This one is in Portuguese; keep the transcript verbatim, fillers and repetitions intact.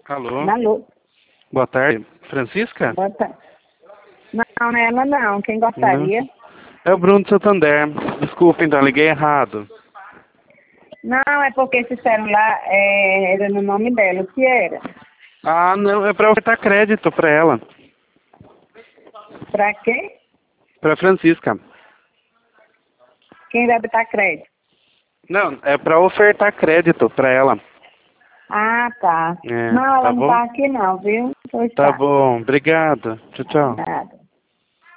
Alô? Alô? Boa tarde. Francisca? Boa tarde. Não, não é ela não. Quem gostaria? Não. É o Bruno de Santander. Desculpa, então, liguei errado. Não, é porque esse celular é, era no nome dela. O que era? Ah, não, é pra ofertar crédito pra ela. Pra quê? Pra Francisca. Quem vai botar crédito? Não, é pra ofertar crédito pra ela. Ah, tá. É, Não, ela tá não bom? tá aqui não, viu? Pois Tá tá. bom, obrigado. Tchau, tchau. Nada.